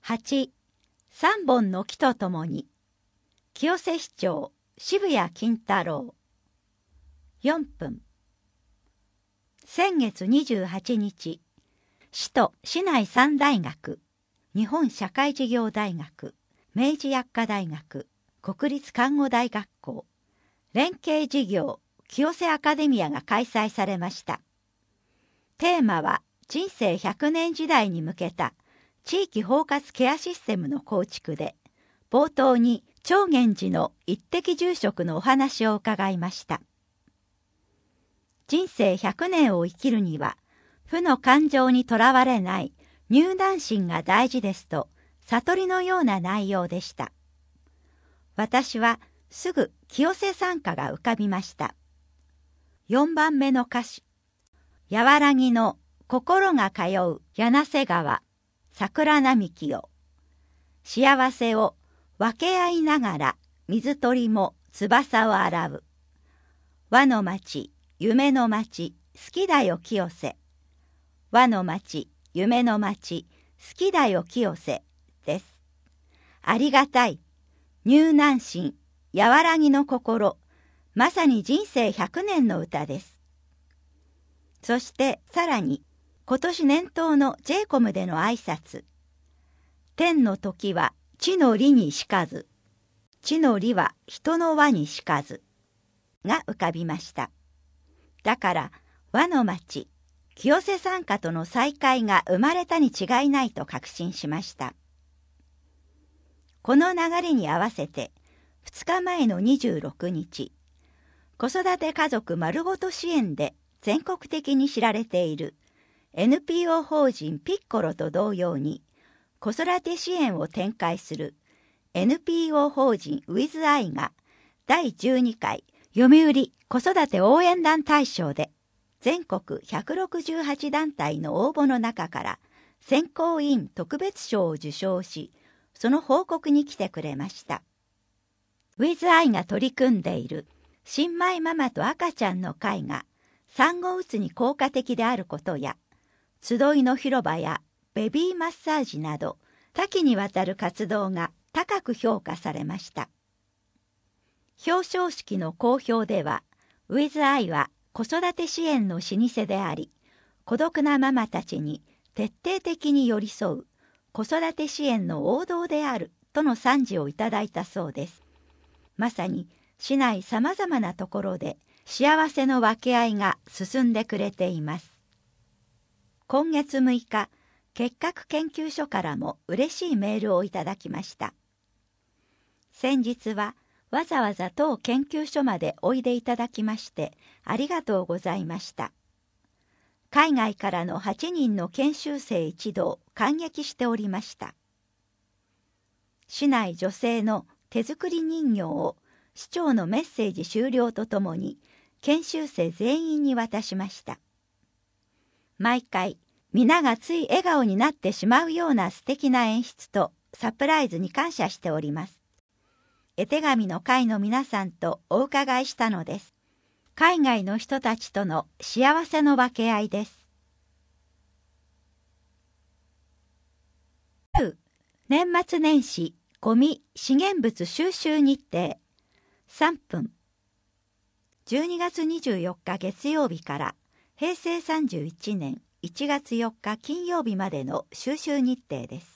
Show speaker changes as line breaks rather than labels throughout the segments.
8、三本の木とともに。清瀬市長渋谷金太郎。4分。先月28日、市と市内3大学、日本社会事業大学、明治薬科大学、国立看護大学校、連携事業清瀬アカデミアが開催されました。テーマは人生100年時代に向けた地域包括ケアシステムの構築で、冒頭に長源寺の一滴住職のお話を伺いました。人生100年を生きるには、負の感情にとらわれない入難心が大事ですと、悟りのような内容でした。私はすぐ清瀬賛歌が浮かびました。4番目の歌詞。和らぎの心が通う柳瀬川、桜並木よ。幸せを分け合いながら水鳥も翼を洗う。和の町、夢の町、好きだよ清瀬。和の町、夢の町、好きだよ清瀬です。ありがたい。入難心、和らぎの心、まさに人生100年の歌です。そしてさらに、今年年頭の J コムでの挨拶。天の時は地の利にしかず、地の利は人の輪にしかずが浮かびました。だから和の町、清瀬賛歌との再会が生まれたに違いないと確信しました。この流れに合わせて2日前の26日、子育て家族丸ごと支援で全国的に知られている NPO 法人ピッコロと同様に子育て支援を展開する NPO 法人 WITH-I が第12回読売子育て応援団大賞で全国168団体の応募の中から選考委員特別賞を受賞し、その報告に来てくれました。WITH-I が取り組んでいる新米ママと赤ちゃんの会が産後うつに効果的であることや、集いの広場やベビーマッサージなど多岐にわたる活動が高く評価されました。表彰式の講評では、WITH-I は子育て支援の老舗であり、孤独なママたちに徹底的に寄り添う子育て支援の王道であるとの賛辞をいただいたそうです。まさに市内さまざまなところで幸せの分け合いが進んでくれています。今月6日、結核研究所からも嬉しいメールをいただきました。先日はわざわざ当研究所までおいでいただきましてありがとうございました。海外からの8人の研修生一同感激しておりました。市内女性の手作り人形を市長のメッセージ終了とともに研修生全員に渡しました。毎回皆がつい笑顔になってしまうような素敵な演出とサプライズに感謝しております。絵手紙の会の皆さんとお伺いしたのです。海外の人たちとの幸せの分け合いです。年末年始ゴミ資源物収集日程3分。12月24日月曜日から平成31年1月4日金曜日までの収集日程です。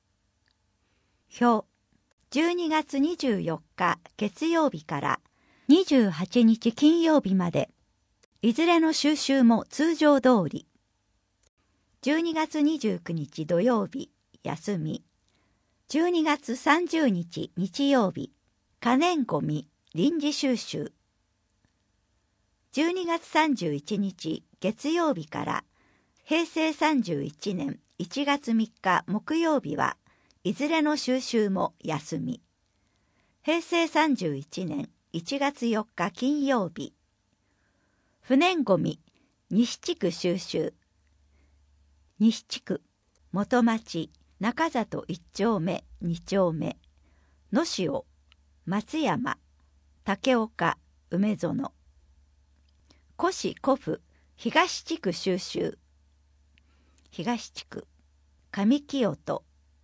表。12月24日月曜日から28日金曜日まで、いずれの収集も通常通り。12月29日土曜日、休み。12月30日日曜日、可燃ごみ臨時収集。12月31日月曜日から平成31年1月3日木曜日はいずれの収集も休み。平成31年1月4日金曜日。不燃ごみ西地区収集。西地区元町中里1丁目2丁目野潮松山竹岡梅園。古市古府東地区収集。東地区上清人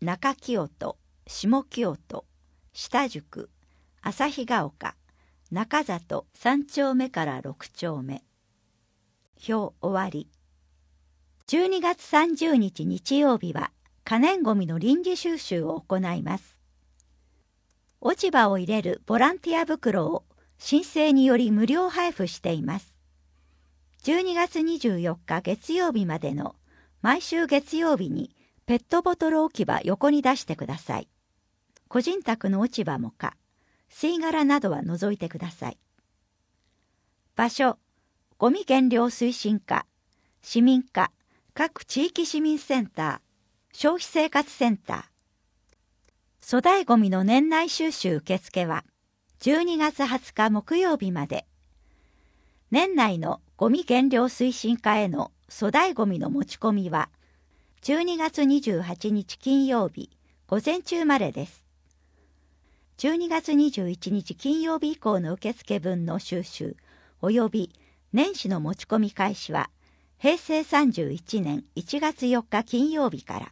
中清戸、下清戸、下宿、旭ヶ丘、中里3丁目から6丁目。表終わり。12月30日日曜日は可燃ごみの臨時収集を行います。落ち葉を入れるボランティア袋を申請により無料配布しています。12月24日月曜日までの毎週月曜日にペットボトル置き場横に出してください。個人宅の落ち葉もか、吸い殻などは除いてください。場所、ゴミ減量推進課、市民課、各地域市民センター、消費生活センター。粗大ゴミの年内収集受付は12月20日木曜日まで。年内のゴミ減量推進課への粗大ゴミの持ち込みは12月28日金曜日午前中までです。12月21日金曜日以降の受付分の収集及び年始の持ち込み開始は平成31年1月4日金曜日から。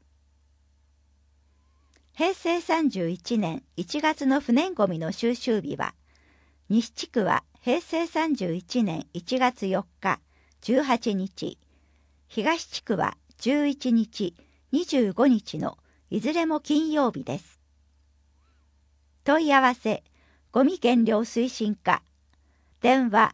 平成31年1月の不燃ごみの収集日は、西地区は平成31年1月4日18日、東地区は11日、25日のいずれも金曜日です。問い合わせ、ゴミ減量推進課、電話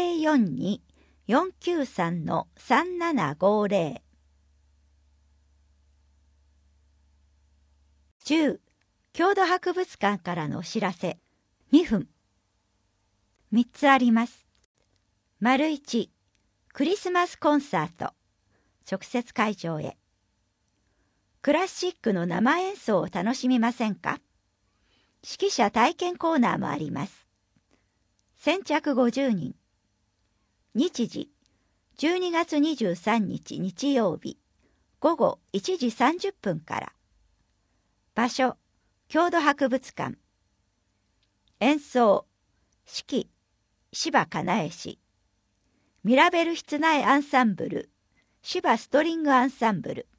042-493-3750。10. 郷土博物館からのお知らせ。2分。3つあります。丸1、クリスマスコンサート。直接会場へ。クラシックの生演奏を楽しみませんか？指揮者体験コーナーもあります。先着50人。日時、12月23日日曜日、午後1時30分から。場所、郷土博物館。演奏、指揮、柴かなえ氏。ミラベル室内アンサンブル、柴ストリングアンサンブル。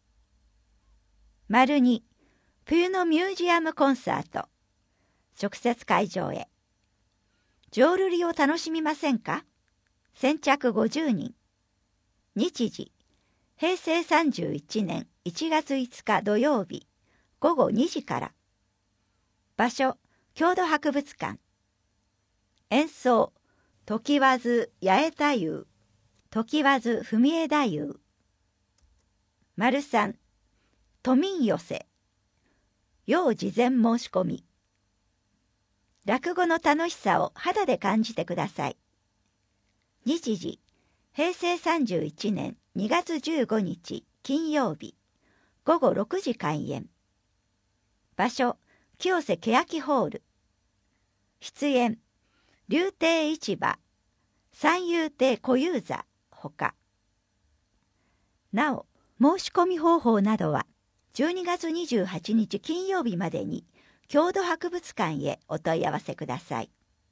丸2、冬のミュージアムコンサート。直接会場へ。浄瑠璃を楽しみませんか？先着50人。日時、平成31年1月5日土曜日、午後2時から。場所、郷土博物館。演奏、常磐津八重太夫、常磐津文枝太夫。丸3、都民寄せ。要事前申し込み。落語の楽しさを肌で感じてください。日時、平成31年2月15日金曜日、午後6時開演。場所、清瀬欅ホール。出演、竜亭市場、三遊亭小遊三ほか。なお、申し込み方法などは12月28日金曜日までに郷土博物館へお問い合わせください。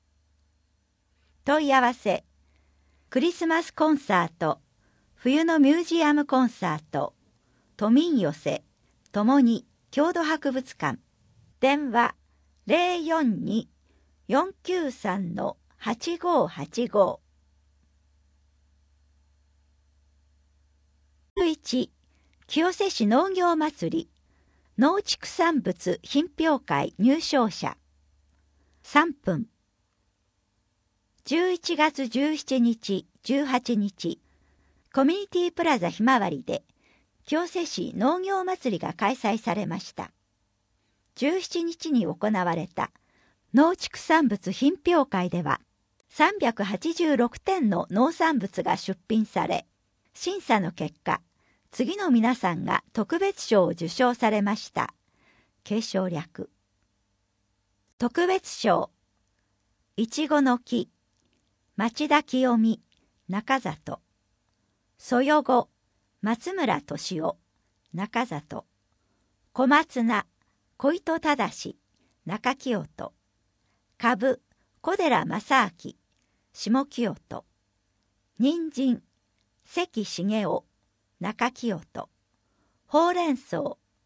問い合わせ、クリスマスコンサート、冬のミュージアムコンサート、都民寄せ、ともに郷土博物館。電話042-493-8585。1. 清瀬市農業祭り農畜産物品評会入賞者。3分。11月17日、18日、コミュニティプラザひまわりで清瀬市農業祭りが開催されました。17日に行われた農畜産物品評会では386点の農産物が出品され、審査の結果、次の皆さんが特別賞を受賞されました。継承略。特別賞、いちごの木、町田清美、中里。そよご、松村敏夫、中里。小松菜、小糸忠、中清戸。かぶ、小寺正明、下清戸。人参、関茂夫、中清戸。ほうれん草、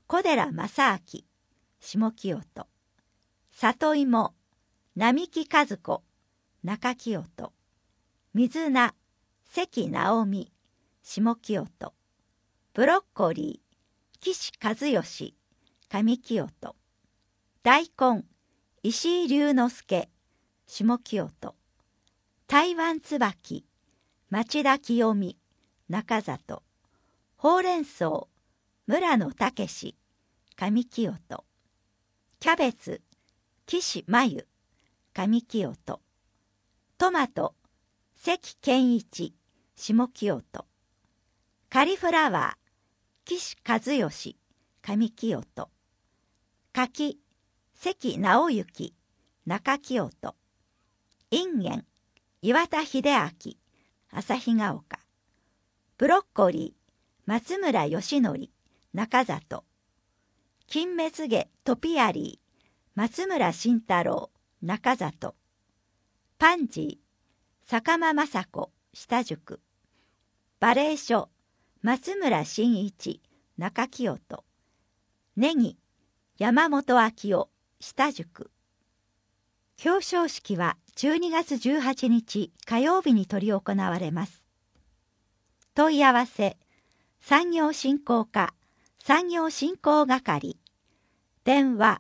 小寺正明、下清人。里芋、並木和子、中清人。水菜、関直美、下清人。ブロッコリー、岸和義、上清人。大根、石井龍之介、下清人。台湾椿、町田清美、中里。ほうれん草、村野武史、上清人。キャベツ、岸真由、上清人。トマト、関健一、下清人。カリフラワー、岸和義、上清人。柿、関直之、中清人。インゲン、岩田秀明、旭ヶ丘。ブロッコリー、松村義則、中里。金目ゲトピアリー、松村慎太郎、中里。パンジー、坂間雅子、下宿。バレー書、松村真一、中清人。ネギ、山本昭夫、下宿。表彰式は12月18日火曜日に執り行われます。問い合わせ、産業振興課産業振興係。電話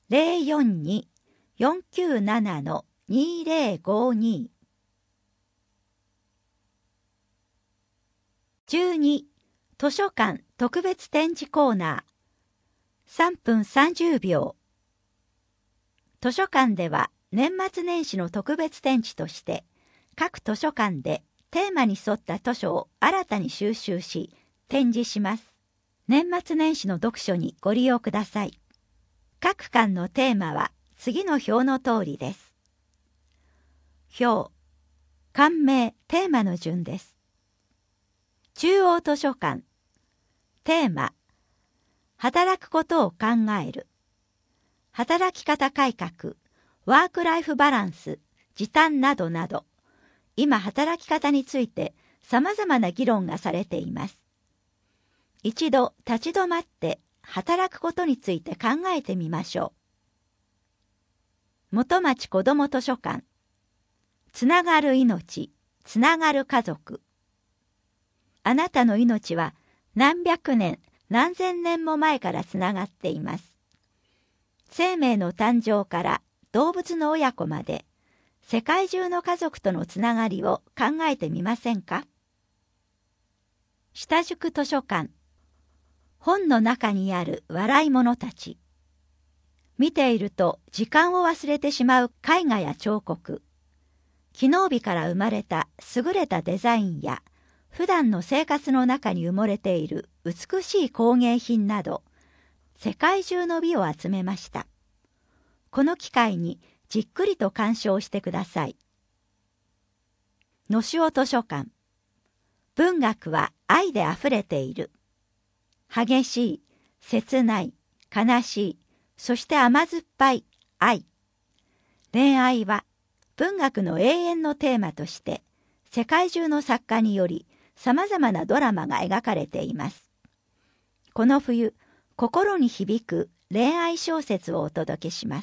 042-497-2052。12. 図書館特別展示コーナー。3分30秒。図書館では年末年始の特別展示として、各図書館でテーマに沿った図書を新たに収集し、展示します。年末年始の読書にご利用ください。各館のテーマは次の表の通りです。表、館名、テーマの順です。中央図書館。テーマ、働くことを考える。働き方改革、ワークライフバランス、時短などなど、今働き方について様々な議論がされています。一度立ち止まって働くことについて考えてみましょう。元町子ども図書館。つながる命、つながる家族。あなたの命は何百年、何千年も前からつながっています。生命の誕生から動物の親子まで、世界中の家族とのつながりを考えてみませんか？下宿図書館。本の中にある笑い物たち。見ていると時間を忘れてしまう絵画や彫刻。機能美から生まれた優れたデザインや、普段の生活の中に埋もれている美しい工芸品など、世界中の美を集めました。この機会にじっくりと鑑賞してください。のしお図書館。文学は愛であふれている。激しい、切ない、悲しい、そして甘酸っぱい愛。恋愛は文学の永遠のテーマとして、世界中の作家により様々なドラマが描かれています。この冬、心に響く恋愛小説をお届けします。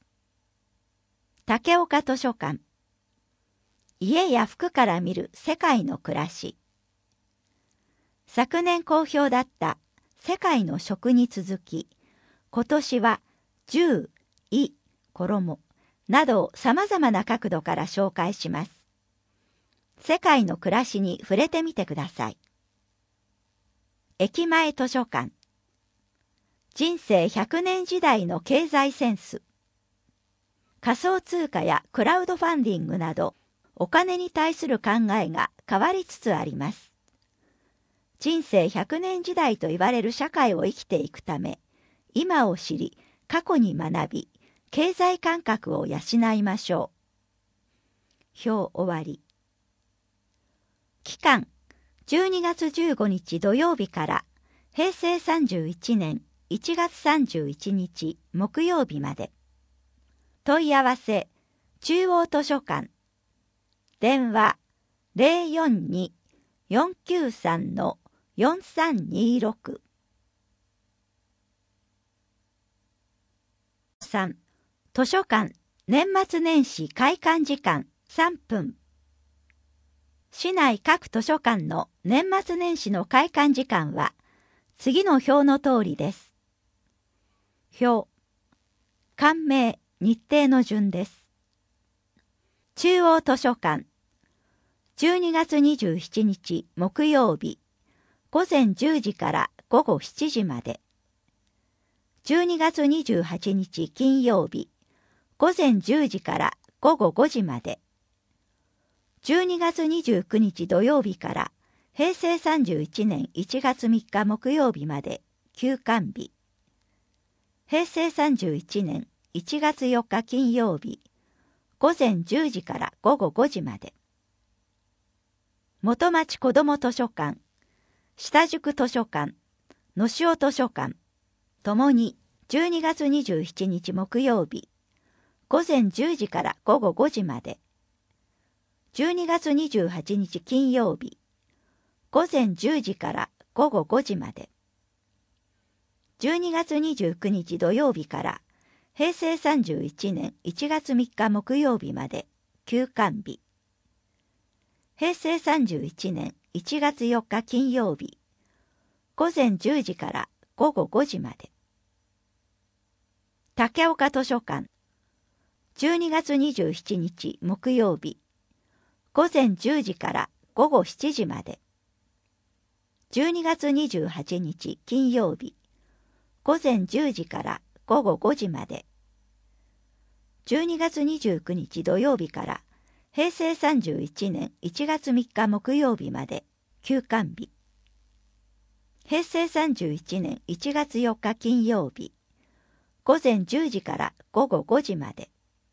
竹岡図書館。家や服から見る世界の暮らし。昨年好評だった世界の食に続き、今年は銃、衣、衣など様々な角度から紹介します。世界の暮らしに触れてみてください。駅前図書館。人生100年時代の経済センス。仮想通貨やクラウドファンディングなど、お金に対する考えが変わりつつあります。人生100年時代と言われる社会を生きていくため、今を知り、過去に学び、経済感覚を養いましょう。表終わり。期間、12月15日土曜日から平成31年1月31日木曜日まで。問い合わせ、中央図書館。電話 042-493-4326。 3、図書館年末年始開館時間3分。市内各図書館の年末年始の開館時間は次の表の通りです。表、館名、日程の順です。中央図書館、12月27日木曜日、午前10時から午後7時まで。12月28日金曜日、午前10時から午後5時まで。12月29日土曜日から平成31年1月3日木曜日まで休館日。平成31年1月4日金曜日、午前10時から午後5時まで。元町子ども図書館、下宿図書館、野潮図書館、ともに12月27日木曜日、午前10時から午後5時まで。12月28日金曜日、午前10時から午後5時まで。12月29日土曜日から平成31年1月3日木曜日まで休館日。平成31年1月4日金曜日、午前10時から午後5時まで。竹岡図書館、12月27日木曜日、午前10時から午後7時まで。12月28日金曜日、午前10時から午後5時まで。12月29日土曜日から平成31年1月3日木曜日まで休館日。平成31年1月4日金曜日、午前10時から午後5時まで。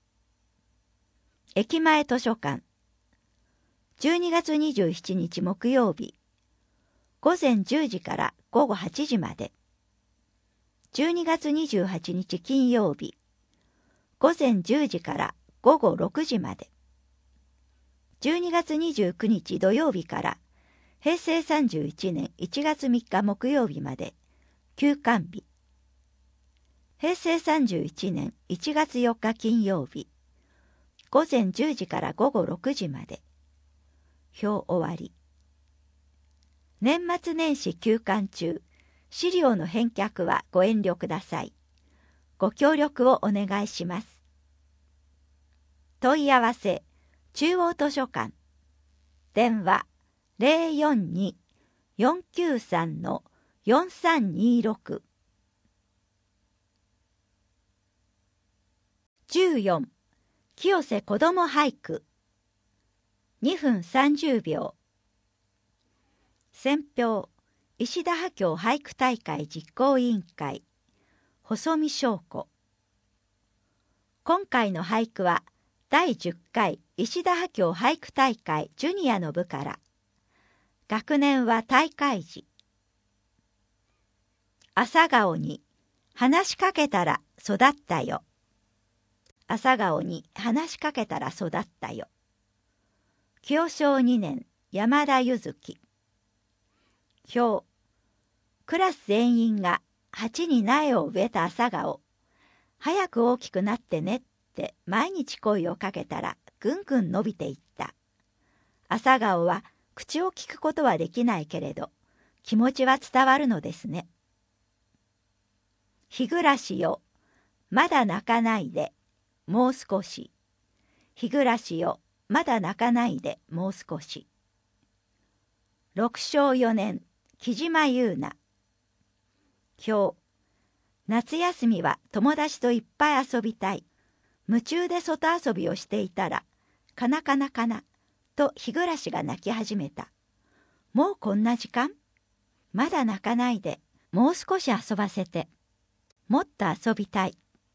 駅前図書館、12月27日木曜日、午前10時から午後8時まで。12月28日金曜日、午前10時から午後6時まで。12月29日土曜日から平成31年1月3日木曜日まで休館日。平成31年1月4日金曜日、午前10時から午後6時まで。表終わり。年末年始休館中、資料の返却はご遠慮ください。ご協力をお願いします。問い合わせ、中央図書館。電話、042-493-4326。14、清瀬子ども俳句。2分30秒。選評、石田波郷俳句大会実行委員会、細見翔子。今回の俳句は、第10回石田波郷俳句大会ジュニアの部から。学年は大会時。朝顔に話しかけたら育ったよ。朝顔に話しかけたら育ったよ。享保2年山田柚月。表、クラス全員が鉢に苗を植えた朝顔。早く大きくなってねって毎日声をかけたらぐんぐん伸びていった。朝顔は口を聞くことはできないけれど気持ちは伝わるのですね。日暮らしよ、まだ泣かないで、もう少し。日暮らしよ、まだ泣かないで、もう少し。六正4年、木島優奈。表、夏休みは友達といっぱい遊びたい。夢中で外遊びをしていたら、かなかなかな、と日暮が泣き始めた。もうこんな時間？まだ泣かないで、もう少し遊ばせて。もっと遊びたい。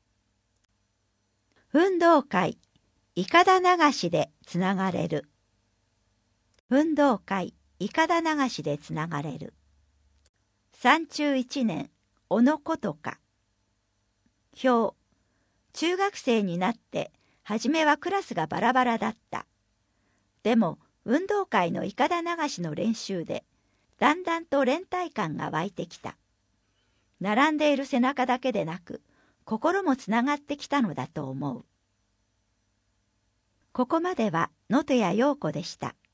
運動会、いかだ流しでつながれる。運動会、いかだ流しでつながれる。三中1年、小野ことか。表、中学生になって初めはクラスがバラバラだった。でも運動会のいかだ流しの練習でだんだんと連帯感が湧いてきた。並んでいる背中だけでなく心もつながってきたのだと思う。ここまでは能登谷陽子でした。